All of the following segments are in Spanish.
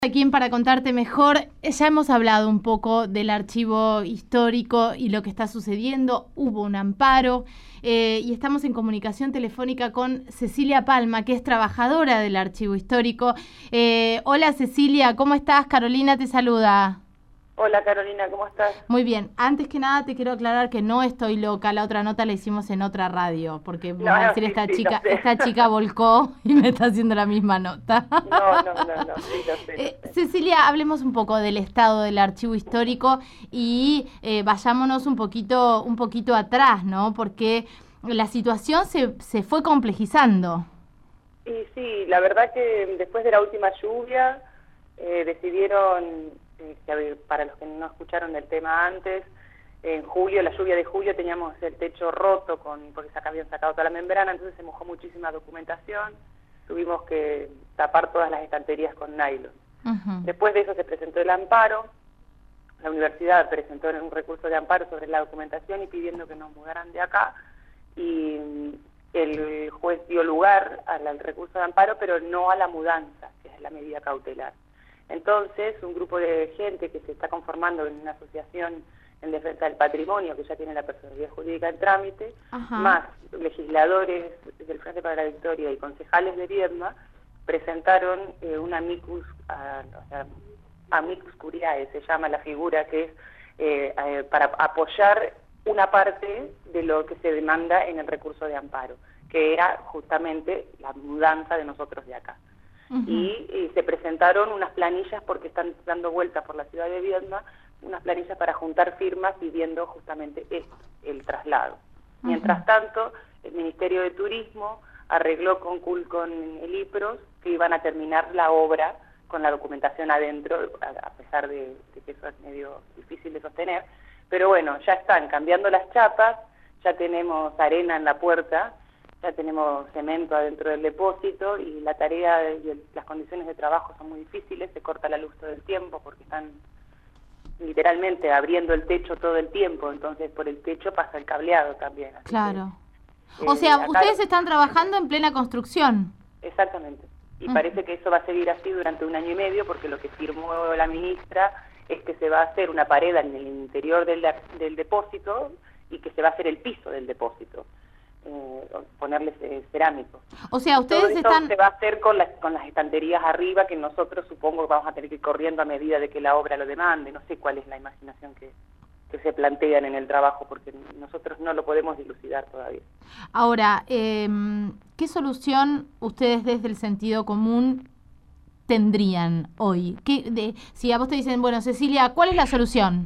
Aquí para contarte mejor, ya hemos hablado un poco del archivo histórico y lo que está sucediendo. Hubo un amparo y estamos en comunicación telefónica con Cecilia Palma, que es trabajadora del archivo histórico. Hola Cecilia, ¿cómo estás? Carolina te saluda. Hola Carolina, ¿cómo estás? Muy bien, antes que nada te quiero aclarar que no estoy loca, la otra nota la hicimos en otra radio, porque No, vas a no, decir sí, lo sé. esta chica volcó y me está haciendo la misma nota. No, sí, lo sé. Cecilia, hablemos un poco del estado del archivo histórico y vayámonos un poquito atrás, ¿no? Porque la situación se fue complejizando. Y sí, la verdad que después de la última lluvia decidieron, para los que no escucharon el tema antes, en julio, la lluvia de julio, teníamos el techo roto porque habían sacado toda la membrana, entonces se mojó muchísima documentación, tuvimos que tapar todas las estanterías con nylon. Después de eso se presentó el amparo, la universidad presentó un recurso de amparo sobre la documentación y pidiendo que nos mudaran de acá, y el juez dio lugar al recurso de amparo, pero no a la mudanza, que es la medida cautelar. Entonces, un grupo de gente que se está conformando en una asociación en defensa del patrimonio, que ya tiene la personalidad jurídica en trámite, más legisladores del Frente para la Victoria y concejales de Viedma, presentaron un amicus curiae, se llama la figura, que es para apoyar una parte de lo que se demanda en el recurso de amparo, que era justamente la mudanza de nosotros de acá. Y se presentaron unas planillas, porque están dando vueltas por la ciudad de Viedma, unas planillas para juntar firmas pidiendo justamente esto, el traslado. Mientras tanto, el Ministerio de Turismo arregló con el IPROS que iban a terminar la obra con la documentación adentro, a pesar de que eso es medio difícil de sostener. Pero bueno, ya están cambiando las chapas, ya tenemos arena en la puerta, ya tenemos cemento adentro del depósito, y la tarea y las condiciones de trabajo son muy difíciles, se corta la luz todo el tiempo porque están literalmente abriendo el techo todo el tiempo, entonces por el techo pasa el cableado también. Así claro. Que, o sea, ustedes están trabajando en plena construcción. Exactamente. Y parece que eso va a seguir así durante 1 año y medio, porque lo que firmó la ministra es que se va a hacer una pared en el interior del depósito y que se va a hacer el piso del depósito, ponerles cerámico. O sea, ustedes están... se va a hacer con las estanterías arriba, que nosotros supongo que vamos a tener que ir corriendo a medida de que la obra lo demande. No sé cuál es la imaginación que se plantean en el trabajo, porque nosotros no lo podemos dilucidar todavía. Ahora, ¿qué solución ustedes desde el sentido común tendrían hoy? Si a vos te dicen, bueno, Cecilia, ¿cuál es la solución?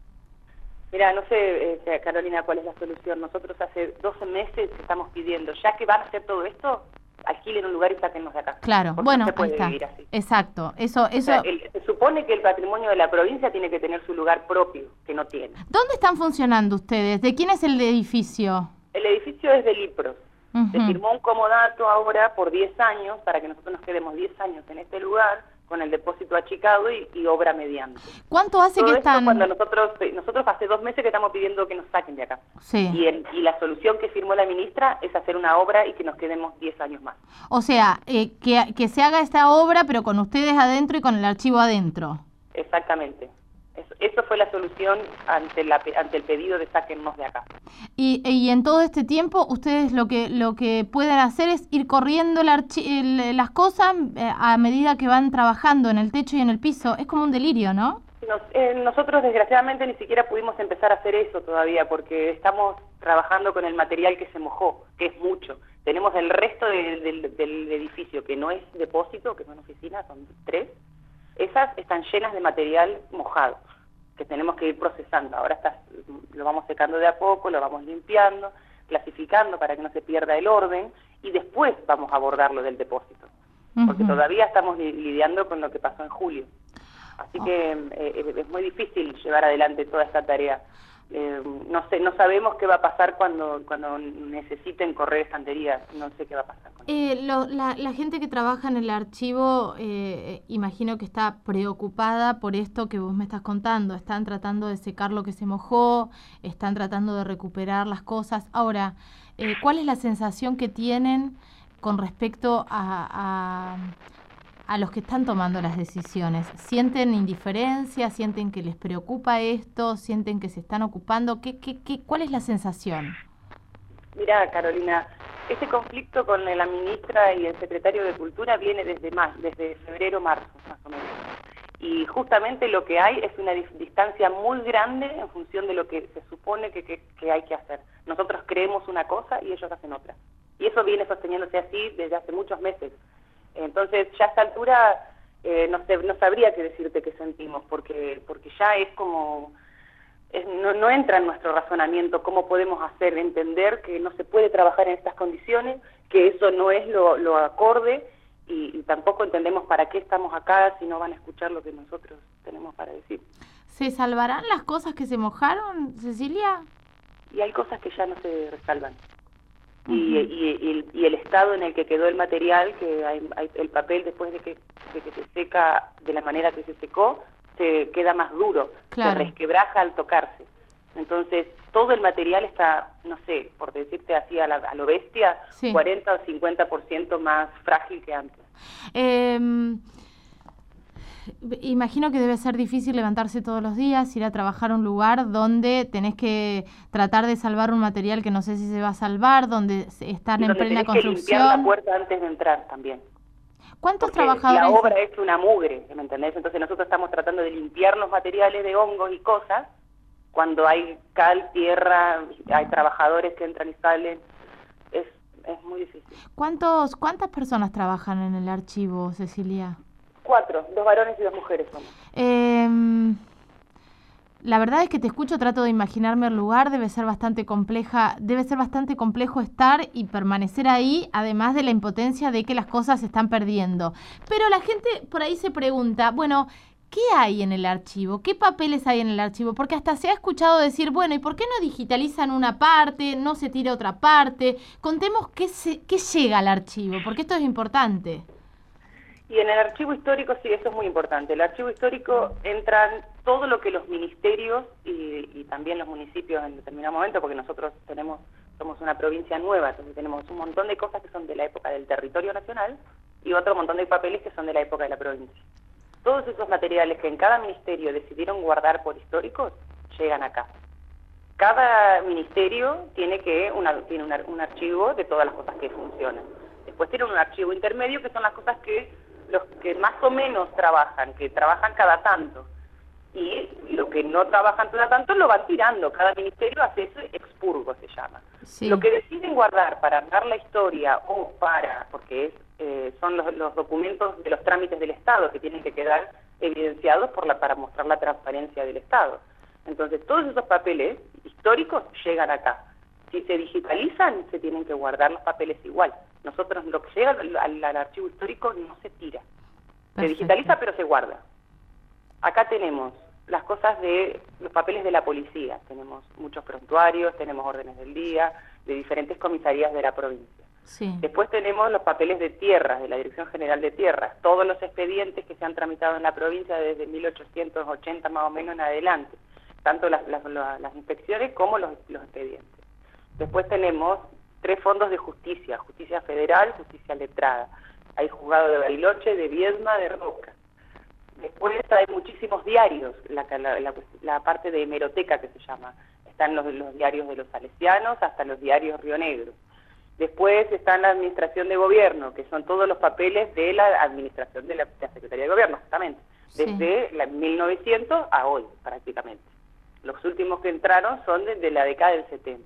Mira, no sé, Carolina, cuál es la solución. Nosotros hace 12 meses estamos pidiendo, ya que van a hacer todo esto, alquilen un lugar y sáquennos de acá. Claro, porque bueno, no se puede ahí está. vivir así. Exacto, eso... O sea, se supone que el patrimonio de la provincia tiene que tener su lugar propio, que no tiene. ¿Dónde están funcionando ustedes? ¿De quién es el edificio? El edificio es del IPROS. Se firmó un comodato ahora por 10 años, para que nosotros nos quedemos 10 años en este lugar, con el depósito achicado y obra mediante. ¿Cuánto hace que están...? Cuando nosotros hace 2 meses que estamos pidiendo que nos saquen de acá. Sí. Y la solución que firmó la ministra es hacer una obra y que nos quedemos 10 años más. O sea, que se haga esta obra, pero con ustedes adentro y con el archivo adentro. Exactamente. Eso fue la solución ante el pedido de sáquennos de acá. Y en todo este tiempo, ustedes lo que pueden hacer es ir corriendo las cosas a medida que van trabajando en el techo y en el piso. Es como un delirio, ¿no? Nosotros desgraciadamente ni siquiera pudimos empezar a hacer eso todavía, porque estamos trabajando con el material que se mojó, que es mucho. Tenemos el resto del edificio, que no es depósito, que es una oficina, son 3. Esas están llenas de material mojado, que tenemos que ir procesando. Ahora lo vamos secando de a poco, lo vamos limpiando, clasificando para que no se pierda el orden, y después vamos a abordarlo del depósito, porque todavía estamos lidiando con lo que pasó en julio. Así que es muy difícil llevar adelante toda esta tarea. No sabemos qué va a pasar cuando necesiten correr estanterías, no sé qué va a pasar con eso. La gente que trabaja en el archivo, imagino que está preocupada por esto que vos me estás contando. Están tratando de secar lo que se mojó, están tratando de recuperar las cosas. Ahora, ¿cuál es la sensación que tienen con respecto a a los que están tomando las decisiones? ¿Sienten indiferencia? ¿Sienten que les preocupa esto? ¿Sienten que se están ocupando? ¿Cuál es la sensación? Mirá, Carolina, este conflicto con la ministra y el secretario de Cultura viene desde febrero, marzo, más o menos. Y justamente lo que hay es una distancia muy grande en función de lo que se supone que hay que hacer. Nosotros creemos una cosa y ellos hacen otra. Y eso viene sosteniéndose así desde hace muchos meses. Entonces, ya a esta altura no sabría qué decirte qué sentimos, porque ya es como... no entra en nuestro razonamiento cómo podemos hacer entender que no se puede trabajar en estas condiciones, que eso no es lo acorde, y tampoco entendemos para qué estamos acá si no van a escuchar lo que nosotros tenemos para decir. ¿Se salvarán las cosas que se mojaron, Cecilia? Y hay cosas que ya no se resalvan. Y el estado en el que quedó el material, que hay el papel después de que se seca de la manera que se secó, se queda más duro, claro. Se resquebraja al tocarse. Entonces, todo el material está, no sé, por decirte así a lo bestia, sí. 40 o 50% más frágil que antes. Imagino que debe ser difícil levantarse todos los días, ir a trabajar a un lugar donde tenés que tratar de salvar un material que no sé si se va a salvar, donde están en plena construcción. Que limpiar la puerta antes de entrar también. ¿Cuántos trabajadores? La obra es una mugre, ¿me entendés? Entonces nosotros estamos tratando de limpiar los materiales de hongos y cosas, cuando hay cal, tierra, hay trabajadores que entran y salen, es muy difícil. ¿Cuántas personas trabajan en el archivo, Cecilia? 4, 2 varones y 2 mujeres somos. La verdad es que te escucho, trato de imaginarme el lugar, debe ser bastante complejo estar y permanecer ahí, además de la impotencia de que las cosas se están perdiendo. Pero la gente por ahí se pregunta, bueno, ¿qué hay en el archivo? ¿Qué papeles hay en el archivo? Porque hasta se ha escuchado decir, bueno, ¿y por qué no digitalizan una parte, no se tira otra parte? Contemos qué llega al archivo, porque esto es importante. Y en el archivo histórico, sí, eso es muy importante. El archivo histórico entran todo lo que los ministerios y también los municipios en determinado momento, porque nosotros somos una provincia nueva, entonces tenemos un montón de cosas que son de la época del territorio nacional y otro montón de papeles que son de la época de la provincia. Todos esos materiales que en cada ministerio decidieron guardar por históricos, llegan acá. Cada ministerio tiene un archivo de todas las cosas que funcionan. Después tiene un archivo intermedio que son las cosas que los que más o menos trabajan, que trabajan cada tanto. Y lo que no trabajan cada tanto lo van tirando. Cada ministerio hace ese expurgo, se llama. Sí. Lo que deciden guardar para dar la historia o porque son los documentos de los trámites del Estado que tienen que quedar evidenciados para mostrar la transparencia del Estado. Entonces, todos esos papeles históricos llegan acá. Si se digitalizan, se tienen que guardar los papeles igual. Nosotros, lo que llega al archivo histórico no se tira. Perfecto. Se digitaliza, pero se guarda. Acá tenemos las cosas de los papeles de la policía. Tenemos muchos prontuarios, tenemos órdenes del día, de diferentes comisarías de la provincia. Sí. Después tenemos los papeles de tierras, de la Dirección General de Tierras. Todos los expedientes que se han tramitado en la provincia desde 1880 más o menos en adelante. Tanto las inspecciones como los expedientes. Después tenemos 3 fondos de justicia: justicia federal, justicia letrada. Hay juzgado de Bariloche, de Viedma, de Roca. Después hay muchísimos diarios, la parte de hemeroteca que se llama. Están los diarios de los salesianos hasta los diarios Río Negro. Después está la administración de gobierno, que son todos los papeles de la administración de la Secretaría de Gobierno, justamente. Desde 1900 a hoy, prácticamente. Los últimos que entraron son desde la década del 70.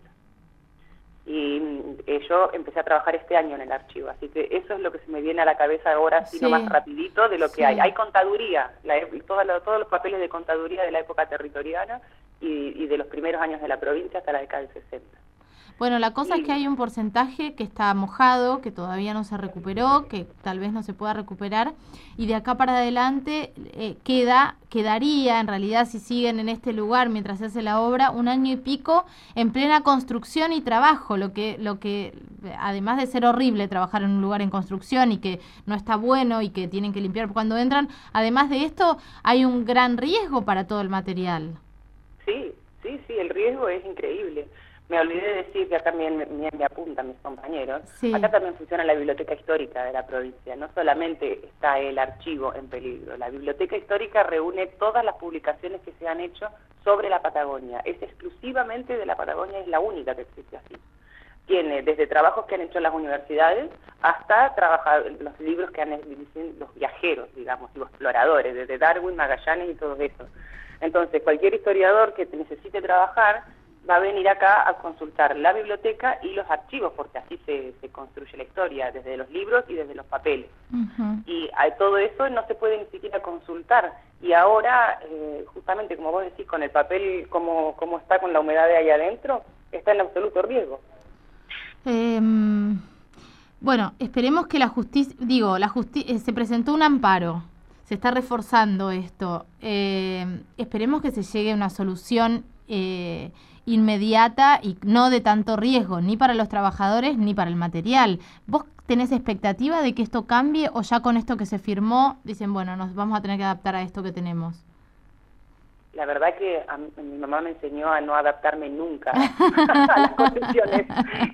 Y yo empecé a trabajar este año en el archivo, así que eso es lo que se me viene a la cabeza ahora, sino más rapidito, de lo que hay. Hay contaduría, todos los papeles de contaduría de la época territoriana y de los primeros años de la provincia hasta la década del 60. Bueno, la cosa es que hay un porcentaje que está mojado, que todavía no se recuperó, que tal vez no se pueda recuperar, y de acá para adelante quedaría, en realidad, si siguen en este lugar mientras se hace la obra, 1 año y pico en plena construcción y trabajo, lo que además de ser horrible trabajar en un lugar en construcción y que no está bueno y que tienen que limpiar cuando entran, además de esto hay un gran riesgo para todo el material. Sí, el riesgo es increíble. Me olvidé de decir que acá me apuntan mis compañeros, Sí. acá también funciona la biblioteca histórica de la provincia, no solamente está el archivo en peligro, la biblioteca histórica reúne todas las publicaciones que se han hecho sobre la Patagonia, es exclusivamente de la Patagonia, es la única que existe así. Tiene desde trabajos que han hecho las universidades hasta los libros que han dicen los viajeros, digamos, los exploradores, desde Darwin, Magallanes y todo eso. Entonces, cualquier historiador que necesite trabajar va a venir acá a consultar la biblioteca y los archivos, porque así se construye la historia, desde los libros y desde los papeles. Uh-huh. Y todo eso no se puede ni siquiera consultar. Y ahora, justamente como vos decís, con el papel, como está con la humedad de ahí adentro, está en absoluto riesgo. Bueno, esperemos que la justicia, se presentó un amparo, se está reforzando esto. Esperemos que se llegue a una solución inmediata y no de tanto riesgo, ni para los trabajadores ni para el material. ¿Vos tenés expectativa de que esto cambie o ya con esto que se firmó dicen, bueno, nos vamos a tener que adaptar a esto que tenemos? La verdad que mi mamá me enseñó a no adaptarme nunca a las condiciones.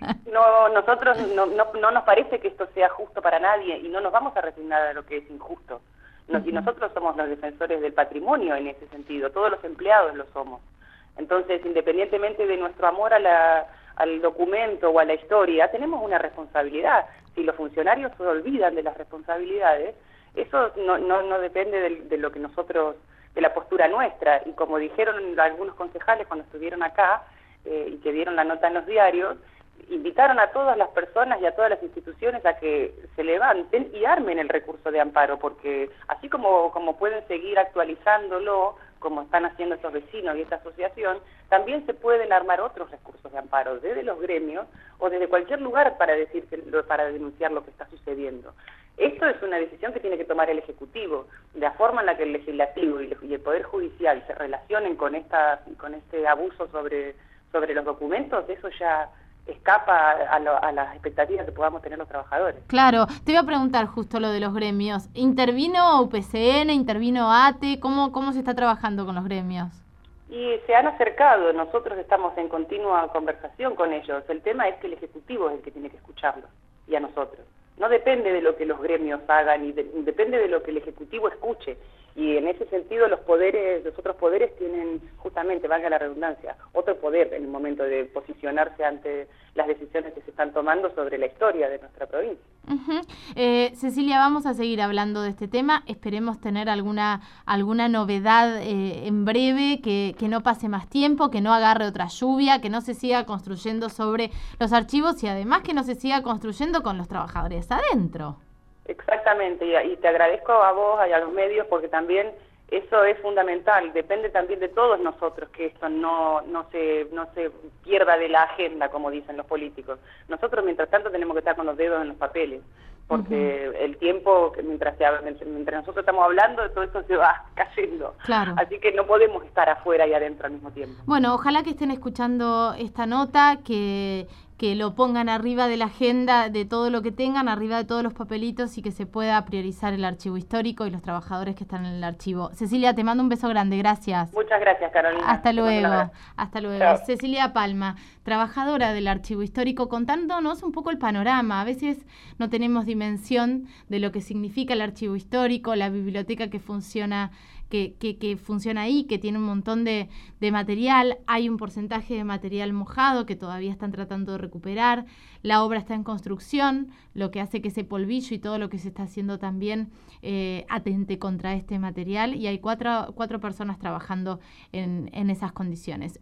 Nosotros no nos parece que esto sea justo para nadie y no nos vamos a resignar a lo que es injusto. Y nosotros somos los defensores del patrimonio en ese sentido, todos los empleados lo somos. Entonces, independientemente de nuestro amor al documento o a la historia, tenemos una responsabilidad. Si los funcionarios se olvidan de las responsabilidades, eso no depende de lo que nosotros, de la postura nuestra. Y como dijeron algunos concejales cuando estuvieron acá y que dieron la nota en los diarios, invitaron a todas las personas y a todas las instituciones a que se levanten y armen el recurso de amparo, porque así como pueden seguir actualizándolo, como están haciendo estos vecinos y esta asociación, también se pueden armar otros recursos de amparo, desde los gremios o desde cualquier lugar para denunciar lo que está sucediendo. Esto es una decisión que tiene que tomar el Ejecutivo. De la forma en la que el Legislativo y el Poder Judicial se relacionen con este abuso sobre los documentos, eso ya escapa a las expectativas que podamos tener los trabajadores. Claro, te iba a preguntar justo lo de los gremios. ¿Intervino UPCN, intervino ATE? ¿Cómo se está trabajando con los gremios? Y se han acercado, nosotros estamos en continua conversación con ellos. El tema es que el Ejecutivo es el que tiene que escucharlos, y a nosotros. No depende de lo que los gremios hagan, y depende de lo que el Ejecutivo escuche. Y en ese sentido los otros poderes tienen, justamente, valga la redundancia, otro poder en el momento de posicionarse ante las decisiones que se están tomando sobre la historia de nuestra provincia. Uh-huh. Cecilia, vamos a seguir hablando de este tema. Esperemos tener alguna novedad en breve, que no pase más tiempo, que no agarre otra lluvia, que no se siga construyendo sobre los archivos y además que no se siga construyendo con los trabajadores adentro. Exactamente, y te agradezco a vos y a los medios porque también eso es fundamental, depende también de todos nosotros que esto no se pierda de la agenda, como dicen los políticos. Nosotros mientras tanto tenemos que estar con los dedos en los papeles, porque el tiempo, mientras nosotros estamos hablando, todo esto se va cayendo. Claro. Así que no podemos estar afuera y adentro al mismo tiempo. Bueno, ojalá que estén escuchando esta nota, que lo pongan arriba de la agenda de todo lo que tengan, arriba de todos los papelitos y que se pueda priorizar el archivo histórico y los trabajadores que están en el archivo. Cecilia, te mando un beso grande, gracias. Muchas gracias, Carolina. Hasta luego, hasta luego. Chao. Cecilia Palma, trabajadora del archivo histórico, contándonos un poco el panorama. A veces no tenemos dimensión de lo que significa el archivo histórico, la biblioteca que funciona ahí, que tiene un montón de material. Hay un porcentaje de material mojado que todavía están tratando de recuperar. La obra está en construcción, lo que hace que ese polvillo y todo lo que se está haciendo también atente contra este material. Y hay cuatro personas trabajando en esas condiciones.